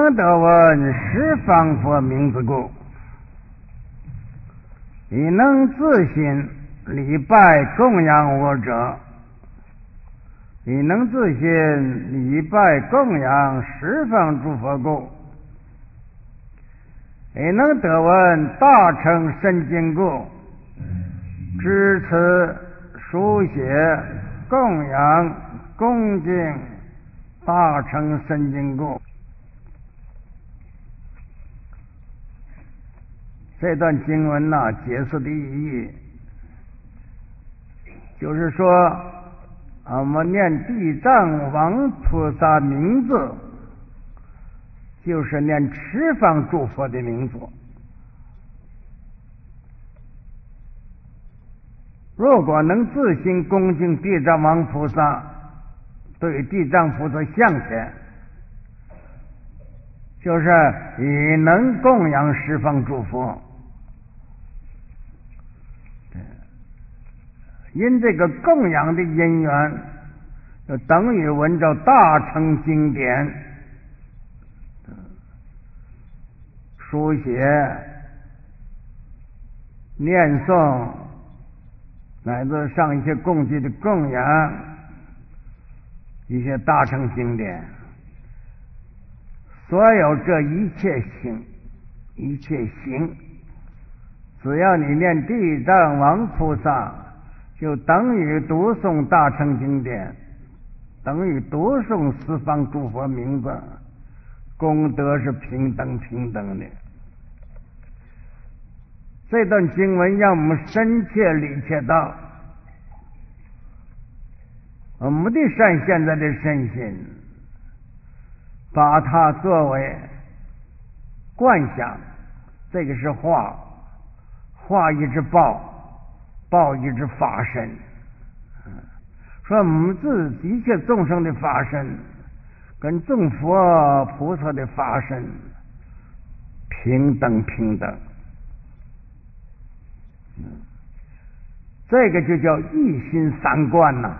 能得闻十方佛名字故，亦能自心礼拜供养我者，亦能自心礼拜供养十方诸佛故，亦能得闻大乘深经故，知此书写供养恭敬大乘深经故。这段经文呢，解释的意义就是说，我们念地藏王菩萨名字，就是念十方诸佛的名字。如果能自心恭敬地藏王菩萨，对地藏菩萨向前，就是也能供养十方诸佛。因这个供养的因缘，就等于闻着大乘经典书写、念诵，乃至上一些供给的供养，一些大乘经典，所有这一切行，只要你念地藏王菩萨，就等于读诵大乘经典，等于读诵十方诸佛名字，功德是平等的。这段经文让我们深切理解到，我们的现在的身心，把它作为观想，这个是化，化一直报一直法身。说我们一切众生的法身跟众佛菩萨的法身平等。这个就叫一心三观呐，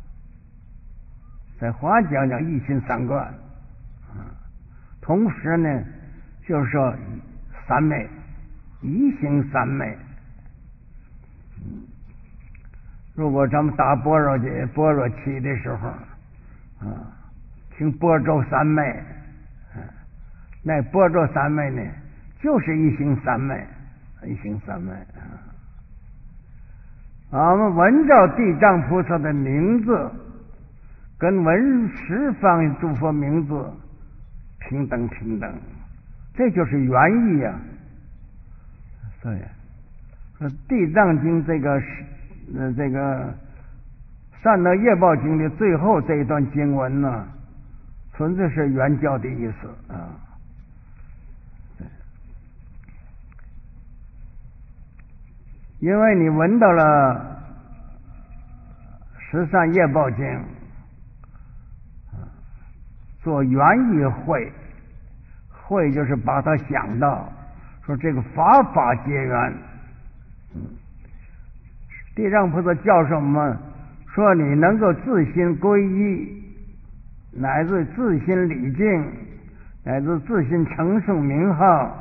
在华讲叫一心三观。同时呢，就是说三昧，一行三昧。如果咱们打般若期的时候，听般若三昧，那般若三昧呢，就是一行三昧。我们闻着地藏菩萨的名字，跟闻十方诸佛名字平等，这就是原意啊。对，说地藏经这个善恶业报经的最后这一段经文呢，纯粹是原教的意思啊。因为你闻到了十善业报经，做原意会就是把它想到，说这个法皆缘。地藏菩萨教授我们说，你能够自心皈依，乃至自心礼敬，乃至自心承圣名号，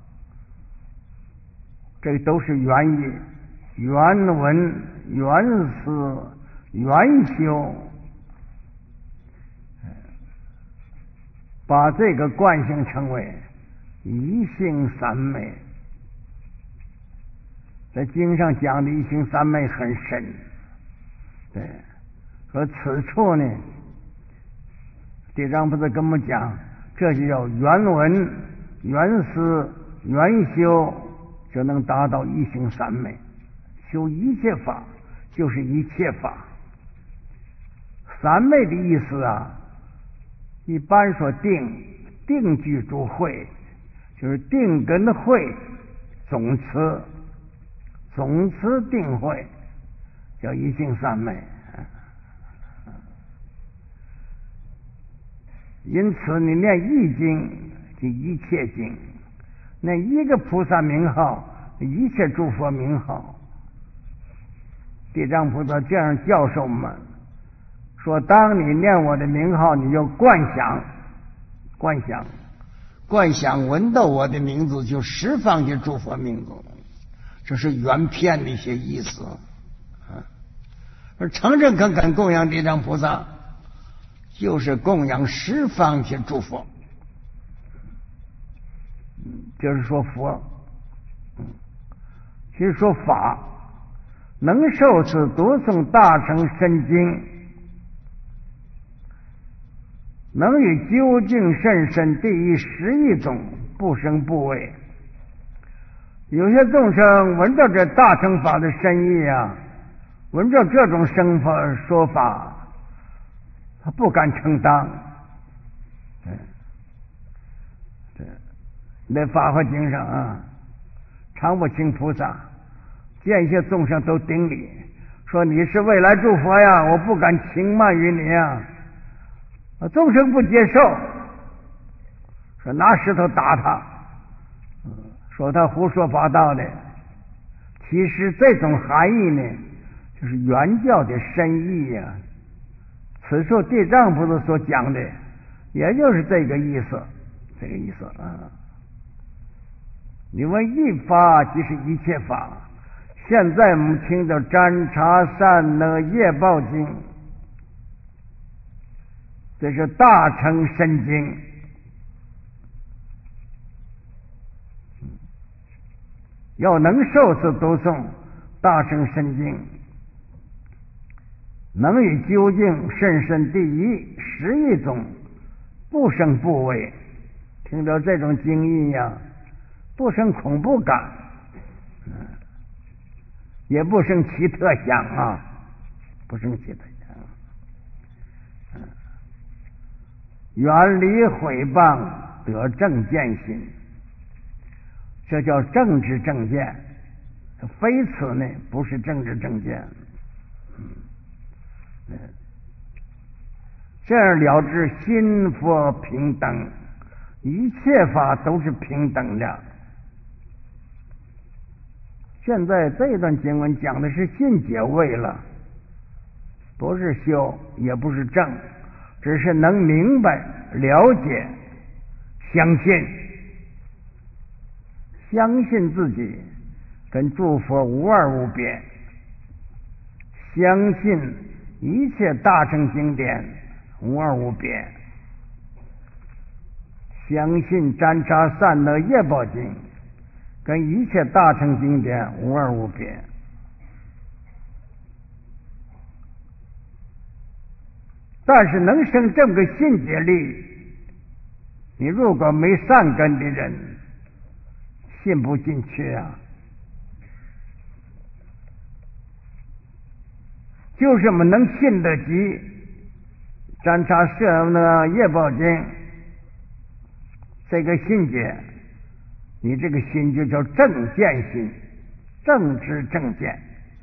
这都是原意、原文、原思、原修，把这个惯性称为一行三昧。在经上讲的一行三昧很深，对，说此处呢，地藏菩萨跟我们讲，这就叫原文、原思、原修，就能达到一行三昧。修一切法就是一切法。三昧的意思啊，一般说定具诸慧，就是定跟慧总词定慧，叫一行三昧。因此你念一经即一切经，那一个菩萨名号，一切诸佛名号。地藏菩萨这样教授我们说，当你念我的名号，你就观想， 观想闻到我的名字，就释放去诸佛名字，这是原片的一些意思。而常常恳恳供养地藏菩萨，就是供养十方些诸佛，就是说佛。其实说法，能受持读诵大乘深经，能与究竟甚深第一11种不生不畏。有些众生闻着这大乘法的深意啊，闻着这种生法说法，他不敢承当。对，在《法华经》上啊，常不轻菩萨见一些众生都顶礼，说你是未来诸佛呀，我不敢轻慢于你啊。众生不接受，说拿石头打他，说他胡说八道的。其实这种含义呢，就是原教的深意呀。此处地藏菩萨所讲的，也就是这个意思，这个意思啊。因为一法即是一切法。现在我们听到占察善那业报经，这是大乘深经。要能受持读诵大乘深经，能与究竟甚深第一11种不生不畏。听到这种经义呀，不生恐怖感，也不生奇特想啊，不生奇特想。远离毁谤，得正见心，这叫正知正见。非此呢，不是正知正见。这样了知心佛平等，一切法都是平等的。现在这一段经文讲的是信解位了，不是修，也不是正，只是能明白、了解、相信自己跟诸佛无二无别，相信一切大乘经典无二无别，相信占察善那业报经跟一切大乘经典无二无别。但是能生这么个信解力，你如果没善根的人，信不进去啊。就是我们能信得及占察善那业报经这个信解，你这个心就叫正见心，正知正见。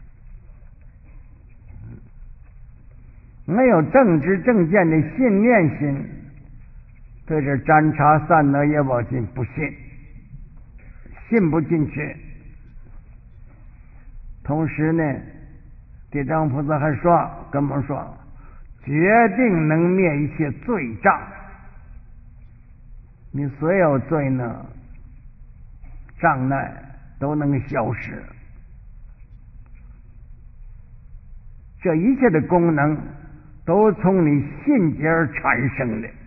没有正知正见的信念心，对这占察善那业报经不信不进去。同时呢，地藏菩萨还说跟我们说，决定能灭一切罪障。你所有罪呢障碍都能消失，这一切的功能都从你信解而产生的。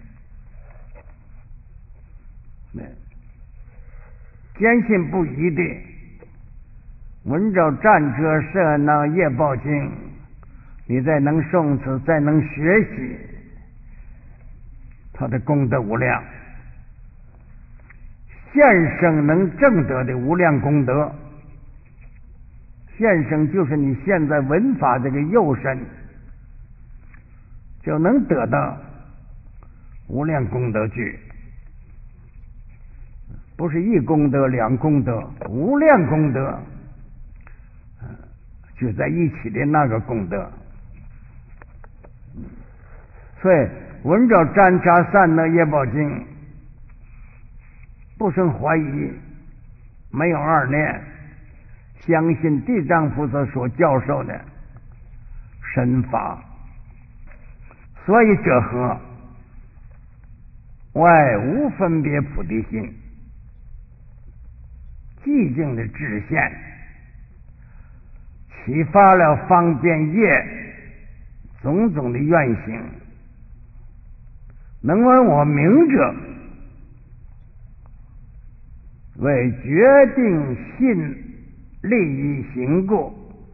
坚信不疑的闻着占察善那业报经，你再能诵持，再能学习，他的功德无量，现生能证得的无量功德。现生就是你现在闻法这个幼身，就能得到无量功德具，不是一功德两功德，无量功德就在一起的那个功德。所以闻着占察善那业报经，不生怀疑，没有二念，相信地藏菩萨所教授的神法。所以者何？ 外无分别菩提心，寂静的智现，启发了方便业种种的愿行，能闻我名者，为决定信利益行故，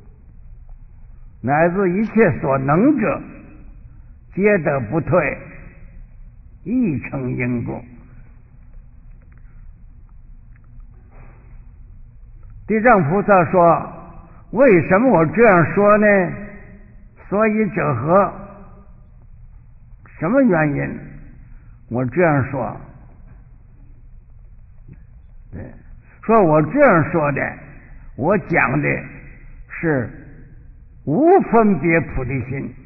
乃至一切所能者，皆得不退，亦成因故。地藏菩萨说：为什么我这样说呢？所以者何？什么原因我这样说？对，说我这样说的，我讲的是无分别菩提心，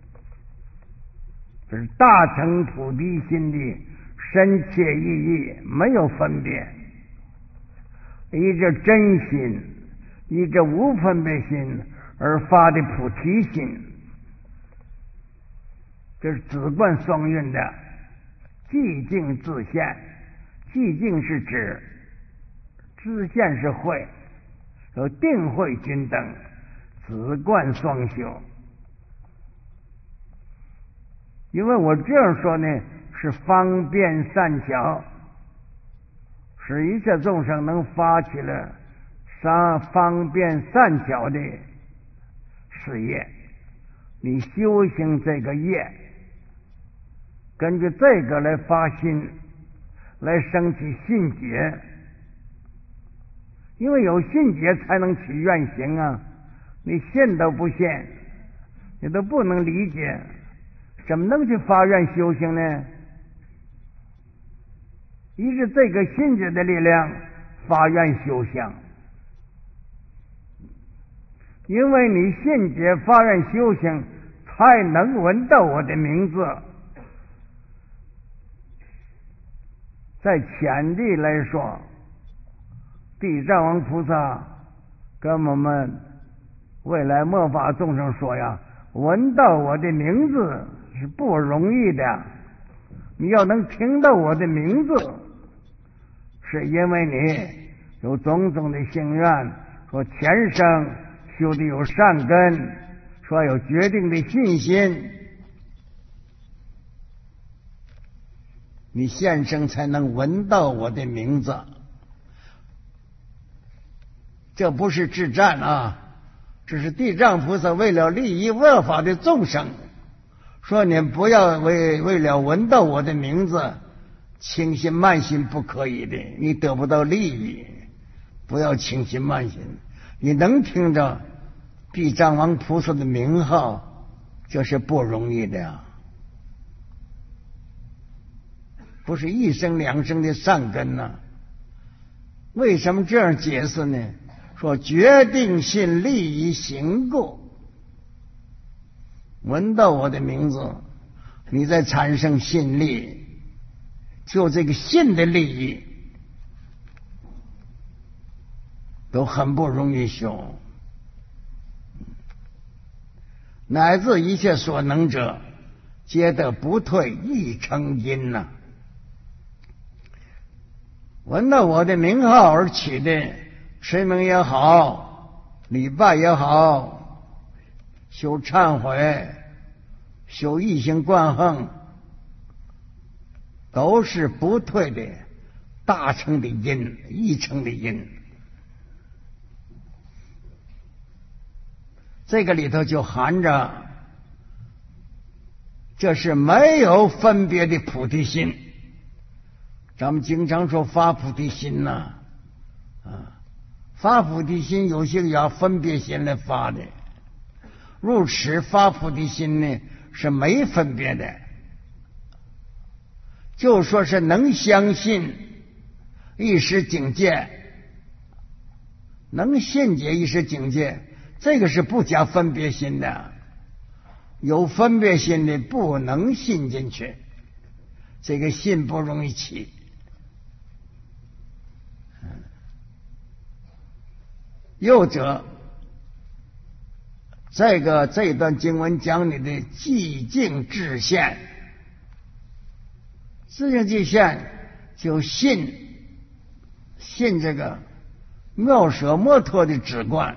这是大乘菩提心的深切意义，没有分别，依着真心，依着无分别心而发的菩提心，这是止观双运的寂静自现。寂静是指自现是慧，有定慧均等，止观双修。因为我这样说呢，是方便善巧，使一切众生能发起了方便善巧的事业。你修行这个业，根据这个来发心，来升起信解，因为有信解才能起愿行啊！你信都不信，你都不能理解，怎么能去发愿修行呢？依着这个信解的力量发愿修行，因为你信解发愿修行，才能闻到我的名字。在浅地来说，地藏王菩萨跟我们未来末法众生说呀，闻到我的名字是不容易的，你要能听到我的名字，是因为你有种种的心愿，说前生修的有善根，说有决定的信心，你现生才能闻到我的名字。这不是自赞啊，这是地藏菩萨为了利益恶法的众生，说你不要为了闻到我的名字轻心慢心，不可以的，你得不到利益。不要轻心慢心，你能听着地藏王菩萨的名号，这是不容易的呀，不是一生两生的善根呢。为什么这样解释呢？说决定信利益行故，闻到我的名字，你再产生信力，就这个信的利益都很不容易修，乃至一切所能者，皆得不退，亦成因呐。闻到我的名号而起的持名也好，礼拜也好，修忏悔，修一心观行，都是不退的大乘的因，一乘的因。这个里头就含着，这是没有分别的菩提心。咱们经常说发菩提心呐，发菩提心有些要分别心来发的，入此发菩提心呢是没分别的，就说是能相信一时境界，能信解一时境界，这个是不加分别心的。有分别心的不能信进去，这个信不容易起。又者，这段经文讲你的寂静智现， 自性即现就信这个妙舍摩托的止观。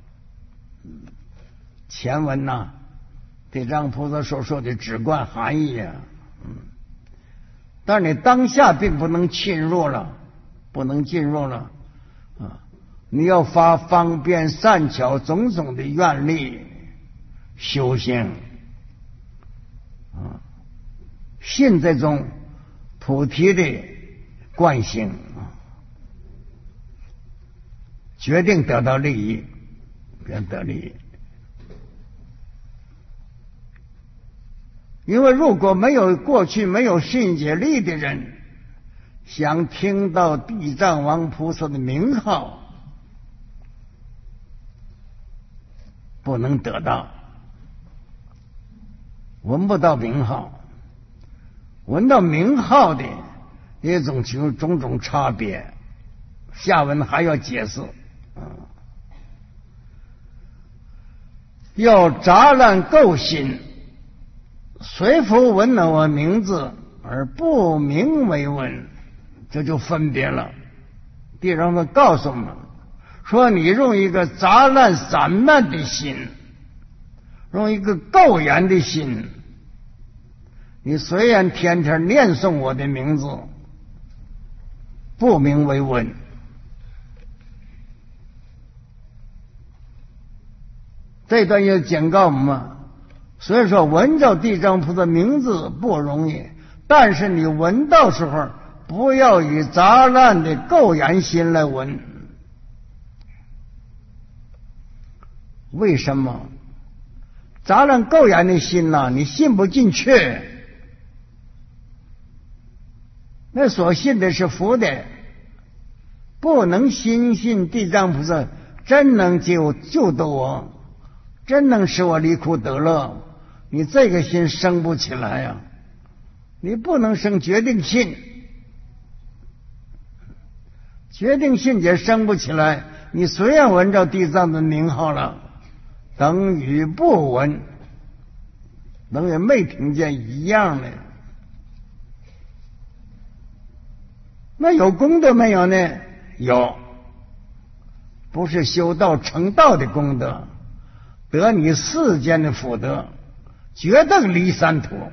前文呐，地藏菩萨所说的止观含义啊，但是你当下并不能进入了，啊！你要发方便善巧种种的愿力修行啊，信这种菩提的惯性啊，决定得到利益，得利益。因为如果过去没有信解力的人，想听到地藏王菩萨的名号，不能得到，闻不到名号。闻到名号的一种种种差别，下文还要解释。要杂乱垢心，随佛闻了我名字而不名为闻，这就分别了。地藏王告诉我们说，你用一个杂乱散漫的心，用一个垢然的心，你虽然天天念诵我的名字，不名为闻。这段也警告我们，所以说闻着地藏菩萨名字不容易，但是你闻到时候不要以杂乱的垢然心来闻。为什么？杂乱垢然的心呢，你信不进去。那所信的是佛的，不能心信地藏菩萨真能救度我，真能使我离苦得乐，你这个心生不起来呀，你不能生决定信，决定信也生不起来。你虽然闻着地藏的名号了，等于不闻，等于没听见一样的。那有功德没有呢？有，不是修道成道的功德，得你世间的福德，决定离三途。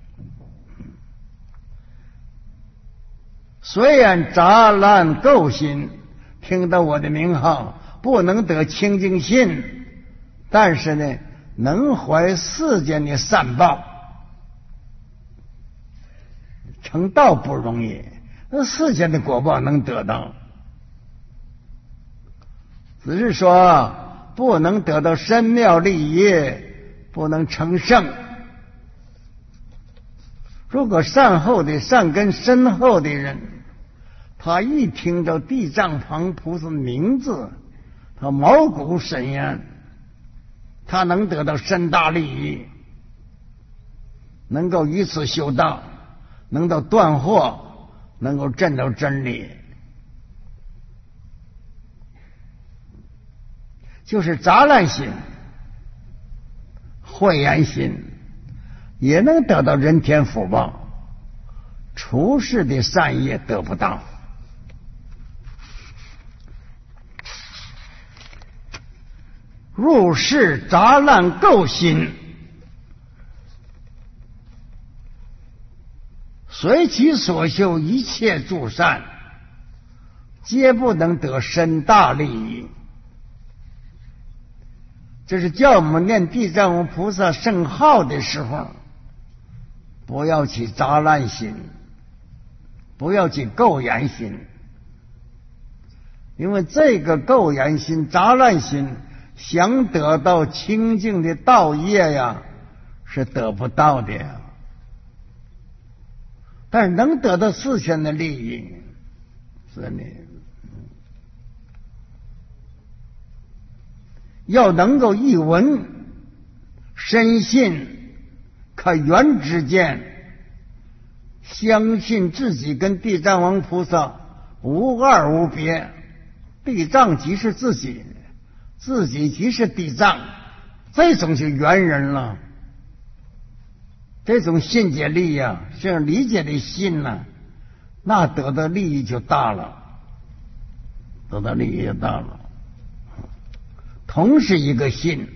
虽然杂乱垢心，听到我的名号不能得清净心，但是呢，能怀世间的善报。成道不容易，那世间的果报能得到，只是说不能得到深妙利益，不能成圣。如果善根深厚的人，他一听到地藏王菩萨的名字，他毛骨悚然，他能得到深大利益，能够以此修道，能够断惑，能够证到真理。就是杂乱心、慧眼心，也能得到人天福报，处世的善业得不到。入世杂乱垢心，随其所修一切诸善，皆不能得深大利益。这是叫我们念地藏王菩萨圣号的时候，不要起杂乱心，不要起垢然心，因为这个垢然心、杂乱心，想得到清净的道业呀，是得不到的呀。但是能得到世间的利益，是你要能够一闻深信，可缘之见，相信自己跟地藏王菩萨无二无别，地藏即是自己，自己即是地藏，这种就圆人了。 这种信解力呀，这样理解的心呢，那得到利益就大了，得到利益就大了。同是一个信，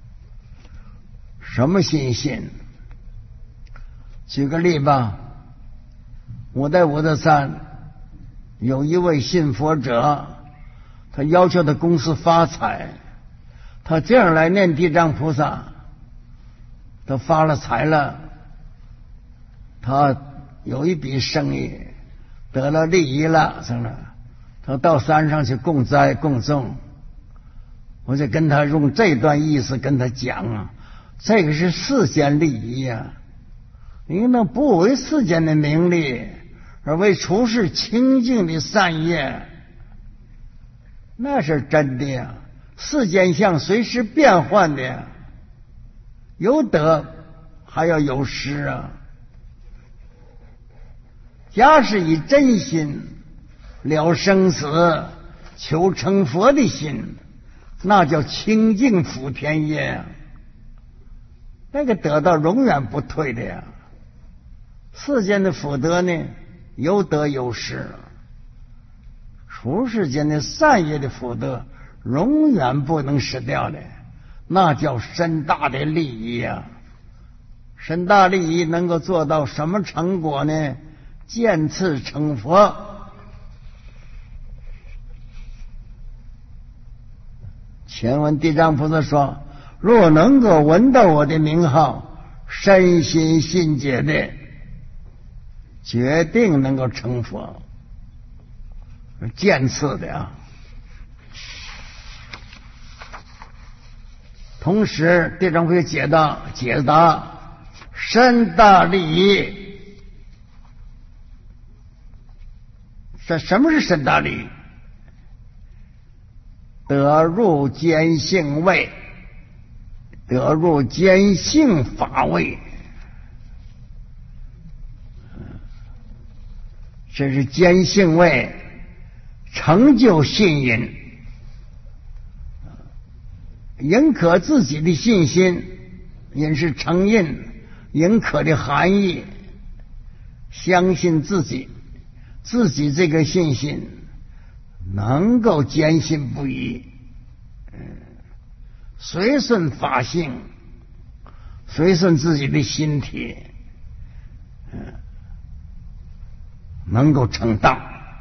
什么信？举个例吧，我在五台山有一位信佛者，他要求他公司发财，他这样来念地藏菩萨，他发了财了，他有一笔生意得了利益了，他到山上去供灾供众，我就跟他用这段意思跟他讲啊，这个是世间利益呀，你那不为世间的名利，而为处世清净的善业，那是真的呀。世间相随时变换的呀，有得还要有失啊。假使以真心了生死求成佛的心，那叫清净福田业啊，那个得到永远不退的呀。世间的福德呢，有得有失，处世间的善业的福德永远不能失掉的，那叫深大的利益啊。深大利益能够做到什么成果呢？见次成佛。前文地藏菩萨说，若能够闻到我的名号，深心信解的，决定能够成佛。见次的啊。同时地藏菩萨解答深大利益。什么是深大利益？得入坚性位，得入坚性法位，这是坚性位，成就信因，认可自己的信心，也是承认认可的含义，相信自己这个信心能够坚信不疑，随顺法性，随顺自己的心体，能够成道，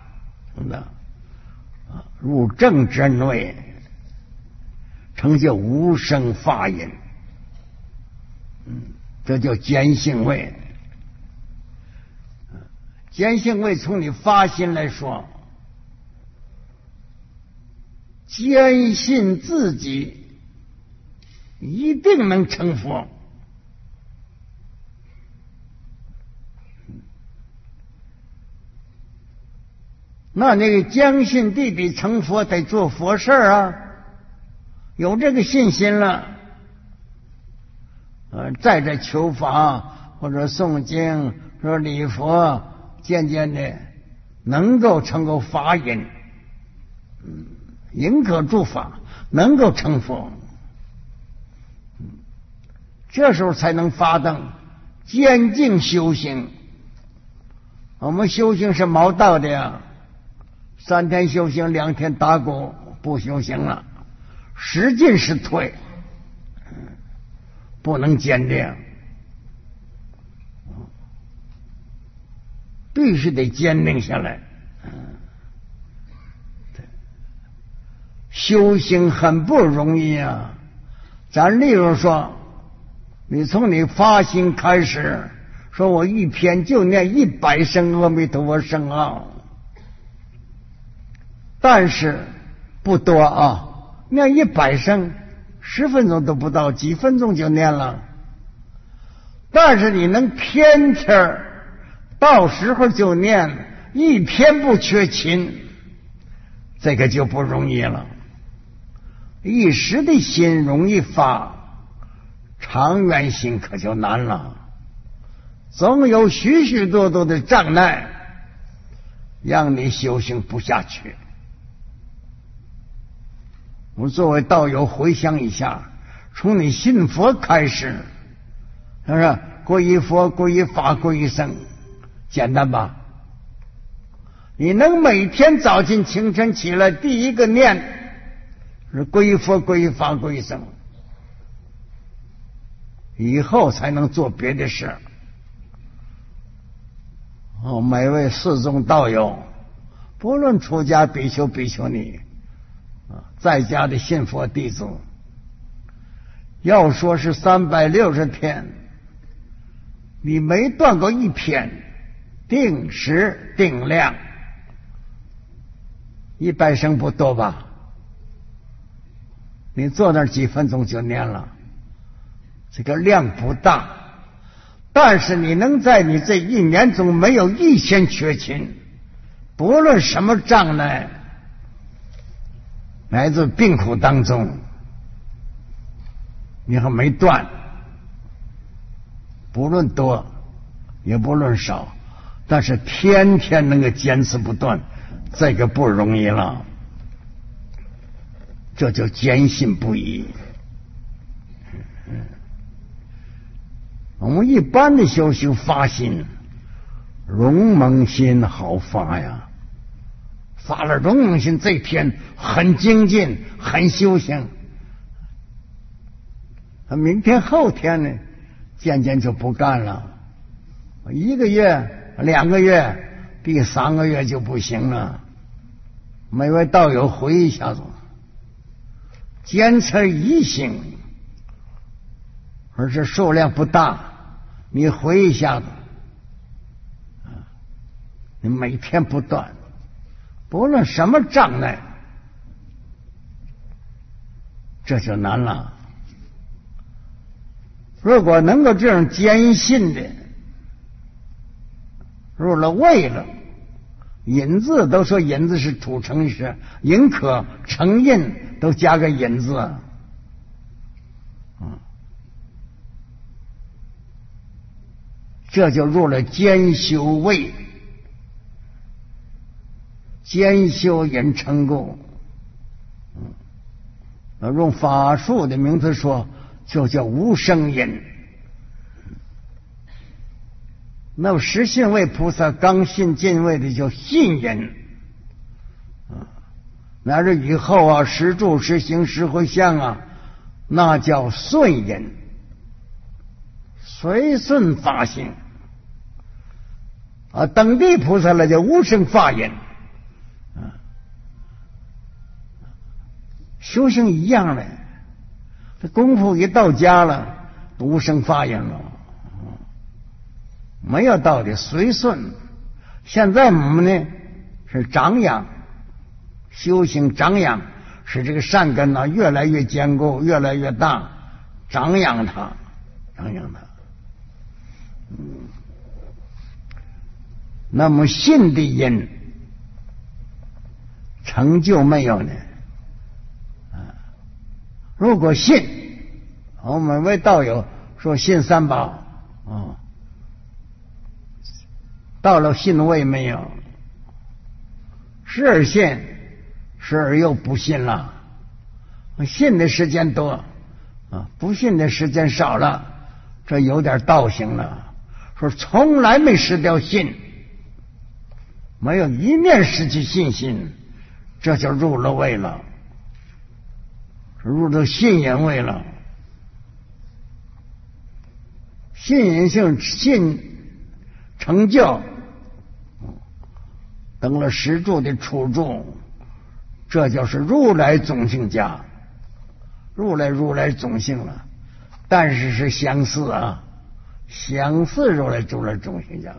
入正真位，成就无生法忍，这叫坚信位。坚信位从你发心来说，坚信自己一定能成佛。那个坚信弟弟成佛得做佛事啊，有这个信心了，再求法或者诵经或者礼佛，渐渐的能够成就法忍，认可诸法，能够成佛，这时候才能发动坚定修行。我们修行是毛道的呀，3天修行，2天打鼓，不修行了，使劲是退，不能坚定，必须得坚定下来。修行很不容易啊。咱例如说，你从你发心开始，说我一天就念100声阿弥陀佛圣号，但是不多啊，念100声10分钟都不到，几分钟就念了。但是你能天天到时候就念，一天不缺勤，这个就不容易了。一时的心容易发，长远心可就难了。总有许许多多的障碍，让你修行不下去。我作为道友回想一下，从你信佛开始，是不是皈依佛、皈依法、皈依僧，简单吧？你能每天早晨清晨起来第一个念是皈依佛、皈依法、皈依僧，以后才能做别的事。每位四众道友，不论出家比丘、比丘尼，在家的信佛弟子，要说是360天，你没断过一篇，定时定量，100声不多吧？你坐那儿几分钟就念了，这个量不大，但是你能在你这一年中没有一天缺勤，不论什么障碍，来自病苦当中，你还没断，不论多也不论少，但是天天能够坚持不断，这个不容易了，这就坚信不疑。我们一般的修行发心，容蒙心好发呀，发了容蒙心，这天很精进，很修行。明天后天呢，渐渐就不干了，1个月、2个月，第3个月就不行了。每位道友回忆一下子，坚持一心，而且数量不大，你回忆一下子，你每天不断，不论什么障碍，这就难了。如果能够这样坚信的入了味了，引字都说引字是土成实，引可成印都加个引字，这就入了兼修味，兼修引成故。用法术的名词说，就叫无生因。那实信位菩萨刚信进位的叫信因，乃至以后啊，实住、实行、实回向啊，那叫顺因，随顺法性啊。等地菩萨了叫无生法因，修行一样的，这功夫一到家了，无生法因了。没有道理，随顺。现在我们呢是长养，修行长养，使这个善根呢越来越坚固，越来越大，长养它，长养它。那么信的因成就没有呢？如果信，我们为道友说信三宝到了信位没有？时而信，时而又不信了。信的时间多不信的时间少了，这有点道行了。说从来没失掉信，没有一面失去信心，这就入了位了，入到信引位了。信引性信成就，等了实住的处住，这就是如来种性家，如来种性了，但是是相似啊，相似如来种性家。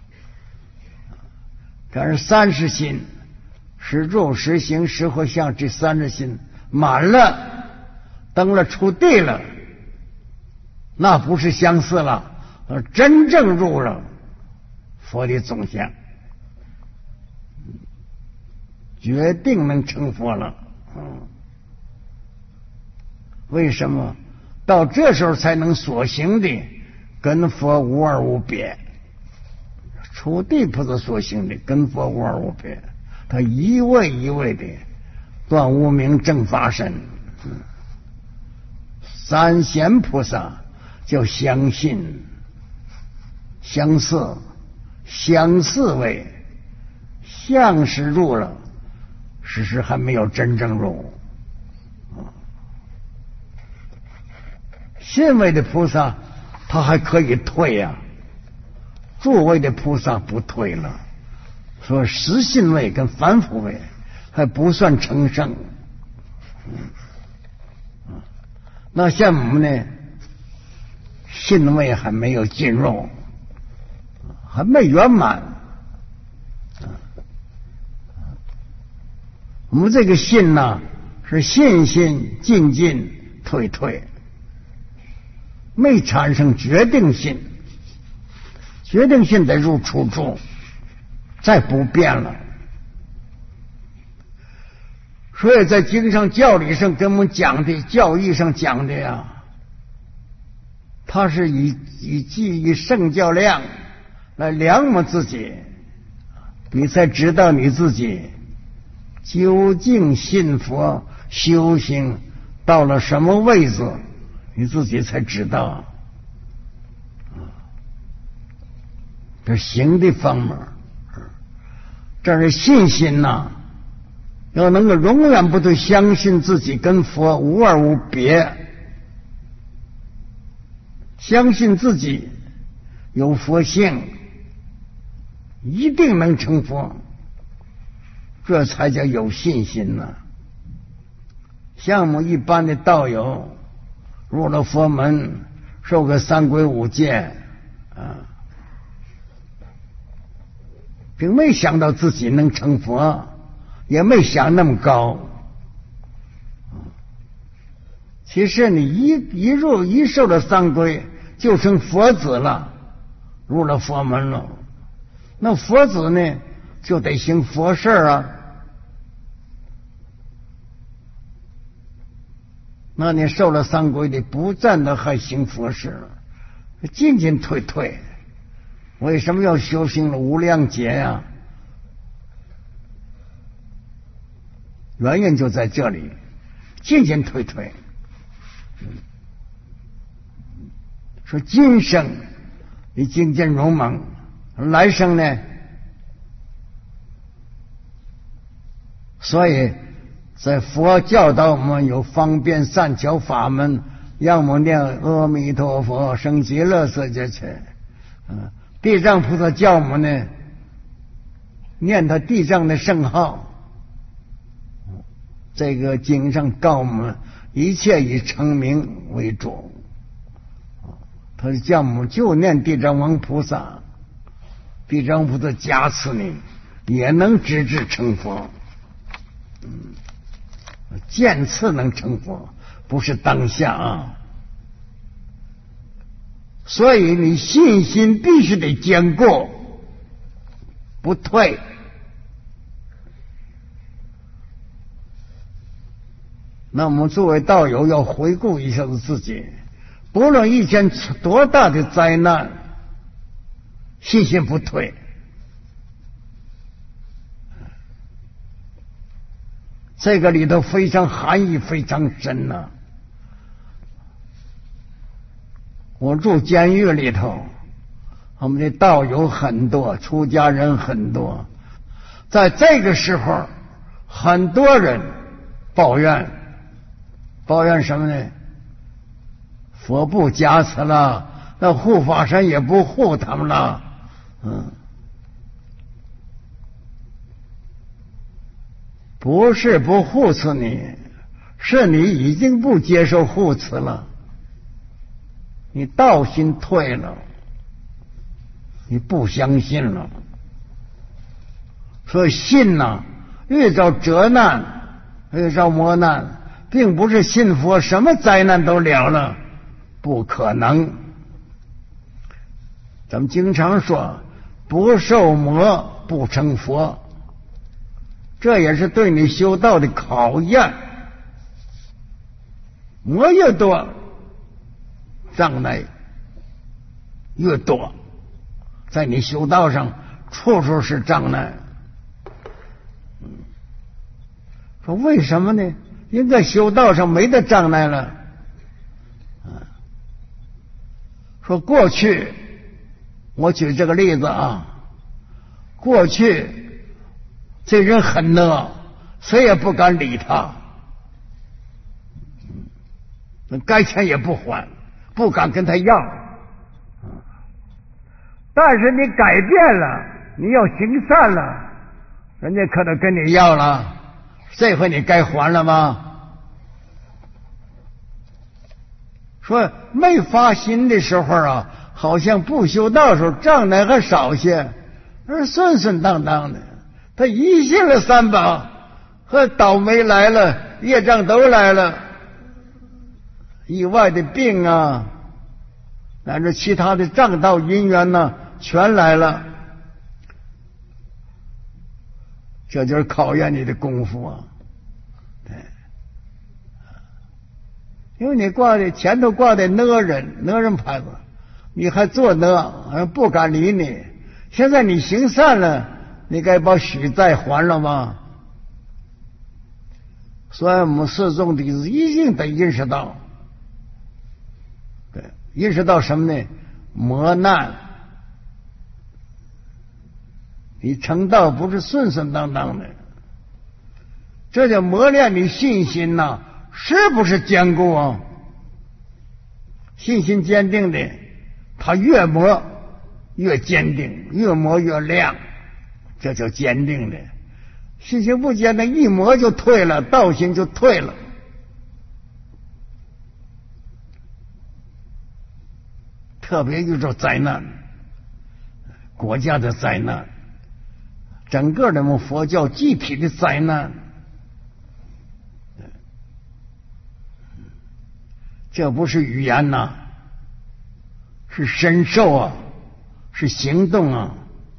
但是30心，实住、实行、实回向这30心满了，登了出地了，那不是相似了，真正入了佛的总相，决定能成佛了。为什么到这时候才能所行的跟佛无二无别？初地菩萨所行的跟佛无二无别，他一位一位的断无明正法身。三贤菩萨叫相信， 相似，相似为相是入了，实还没有真正入。信位的菩萨他还可以退呀，助位的菩萨不退了。说实信位跟凡夫位还不算成圣。那像我们呢，信位还没有进入，还没圆满。我们这个信呢，是信心进进退退，没产生决定性，决定性得入处住，再不变了。所以在经上教理上跟我们讲的，教义上讲的呀，它是以圣教量来量我自己，你才知道你自己究竟信佛修行到了什么位置，你自己才知道。这行的方面，这是信心呐，要能够永远不对相信自己跟佛无二无别，相信自己有佛性，一定能成佛，这才叫有信心呢。像我们一般的道友入了佛门，受个三皈五戒并没想到自己能成佛，也没想那么高。其实你一受了三皈就成佛子了，入了佛门了。那佛子呢就得行佛事啊。那你受了三皈的不见得还行佛事了，进进退退。为什么要修行了无量劫呀？原因就在这里，进进退退。说今生你精进勇猛，来生呢？所以在佛教导我们有方便善巧法门，让我们念阿弥陀佛生极乐世界去。地藏菩萨教我们呢念他地藏的圣号。这个经上告我们一切以成名为主，他叫我们就念地藏王菩萨，地藏菩萨加持你也能直至成佛。渐次能成佛，不是当下啊。所以你信心必须得坚固，不退。那我们作为道友要回顾一下子自己，不论遇见多大的灾难，信心不退。这个里头非常含义非常深呐。我住监狱里头，我们的道友很多，出家人很多，在这个时候很多人抱怨什么呢？佛不加持了，那护法神也不护他们了。不是不护持你，是你已经不接受护持了，你道心退了，你不相信了。所以信呢，遇着折难，遇着磨难，并不是信佛什么灾难都了了，不可能。咱们经常说不受磨不成佛，这也是对你修道的考验。磨越多，障碍越多，在你修道上处处是障碍。说为什么呢？因为修道上没得障碍了。说过去我举这个例子啊，过去这人很讷，谁也不敢理他，该钱也不还，不敢跟他要。但是你改变了，你要行善了，人家可能跟你要了，这回你该还了吗？说没发心的时候啊，好像不修道的时候账呢还少些，而顺顺当当的。他一信了三宝，和倒霉来了，业障都来了，意外的病啊，乃至其他的障道因缘呢，全来了。这就是考验你的功夫啊！对，因为你挂的前头挂的哪人牌子，你还做哪，不敢理你。现在你行善了，你该把许债还了吗？所以我们四众弟子一定得认识到，对，认识到什么呢？磨难。你成道不是顺顺当当的，这就磨练你信心呐，是不是坚固啊？信心坚定的，他越磨越坚定，越磨越亮，这叫坚定的。信心不坚定，一磨就退了，道心就退了。特别遇着灾难，国家的灾难，整个的我们佛教集体的灾难，这不是语言呐，是身受啊，是行动啊。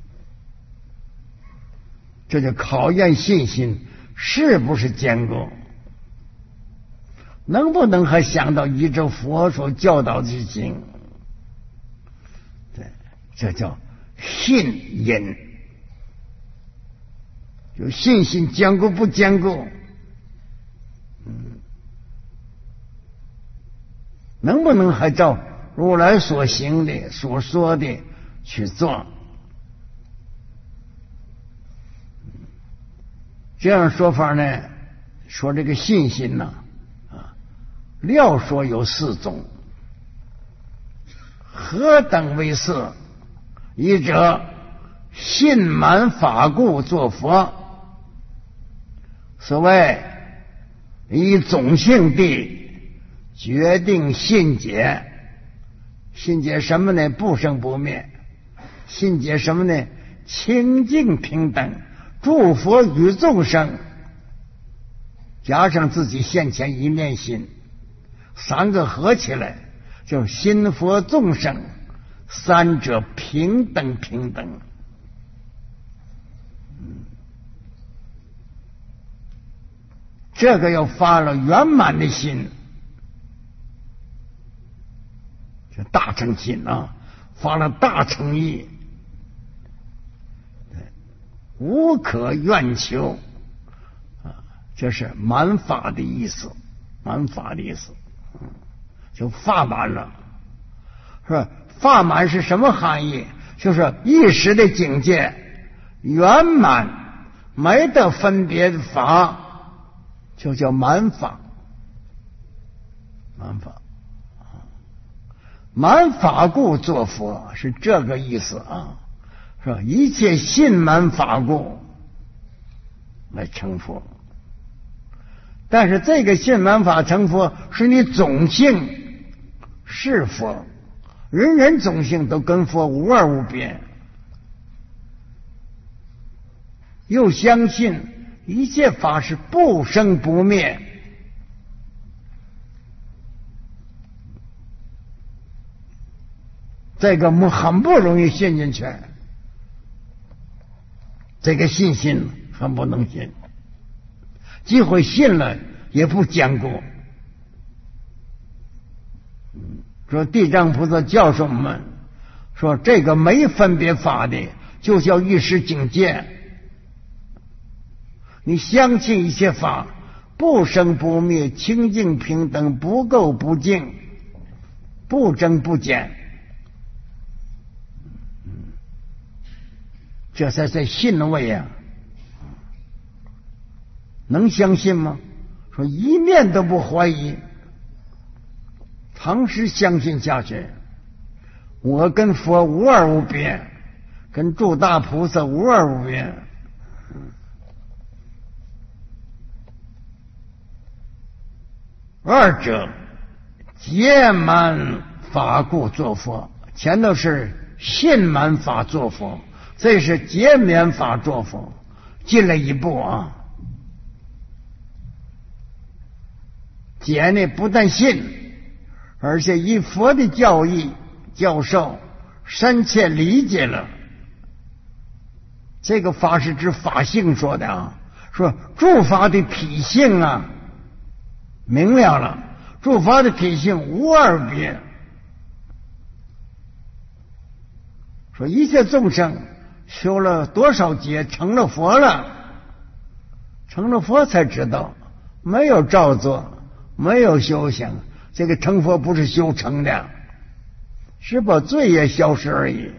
这就考验信心是不是坚固，能不能还想到依着佛所教导之行。对，这叫信因。就信心坚固不坚固，能不能还照如来所行的所说的去做？这样说法呢，说这个信心呢，料说有四种，何等为四？一者信满法故作佛。所谓以种性地决定信解，信解什么呢？不生不灭。信解什么呢？清净平等，诸佛与众生，加上自己现前一念心，三个合起来就心佛众生，三者平等平等。这个要发了圆满的心，就大诚心啊，发了大诚意，无可愿求啊，这是满法的意思，满法的意思，就发满了，是吧？发满是什么含义？就是一时的境界圆满，没得分别的法。就叫满法，满法，满法故作佛，是这个意思啊，是吧？一切信满法故来成佛，但是这个信满法成佛是你种性是佛，人人种性都跟佛无二无别，又相信一切法是不生不灭，这个我们很不容易信进去，这个信心很不能信，即会信了也不坚固。说地藏菩萨教授我们说，这个没分别法的就叫一时境界。你相信一切法不生不灭，清净平等，不垢不净，不增不减， 这才在信位啊。能相信吗？说一面都不怀疑，常时相信下去。我跟佛无二无别，跟诸大菩萨无二无别。二者结满法故作佛，前头是信满法作佛，这是结满法作佛，进了一步啊。解呢不但信，而且以佛的教义教授深切理解了。这个法是指法性说的啊，说诸法的体性啊明了了，诸法的体性无二别。说一切众生修了多少劫成了佛了，成了佛才知道，没有照做，没有修行，这个成佛不是修成的，是把罪也消失而已。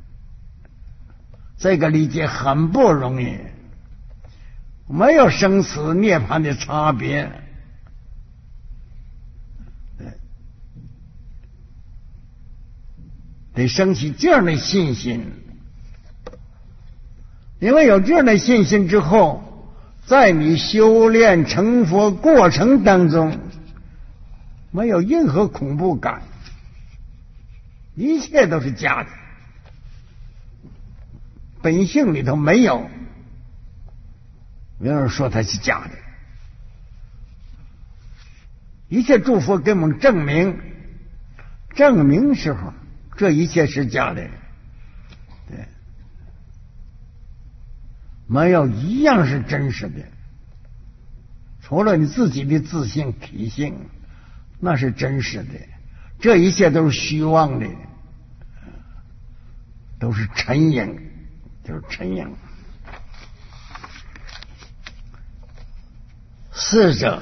这个理解很不容易，没有生死涅槃的差别。得升起这样的信心，因为有这样的信心之后，在你修炼成佛过程当中，没有任何恐怖感，一切都是假的，本性里头没有。没有人说它是假的，一切诸佛给我们证明时候，这一切是假的，对，没有一样是真实的，除了你自己的自性体性，那是真实的，这一切都是虚妄的，都是尘影，就是尘影。四者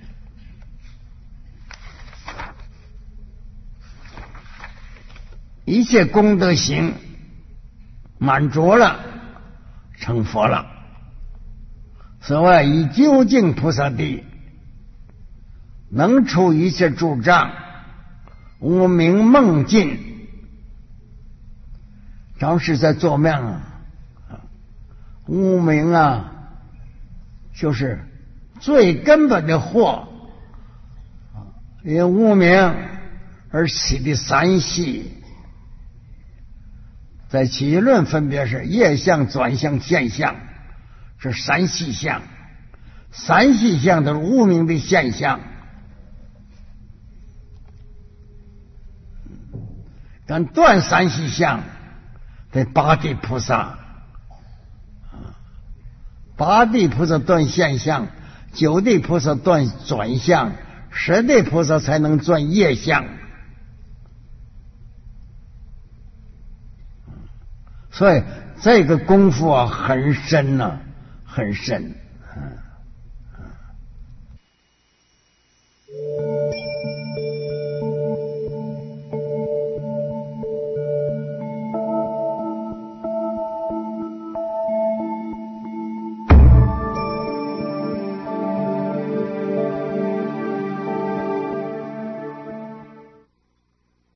一切功德行满足了，成佛了。此外，以究竟菩萨地，能除一切诸障，无明梦尽。当时在做梦啊，无明啊，就是最根本的惑，因无明而起的三系。在起论分别是业相、转相、现象，是三系相。三系相都是无明的现象。但断三系相得八地菩萨，八地菩萨断现象，九地菩萨断转相，十地菩萨才能断业相。所以这个功夫啊很深呐，很深。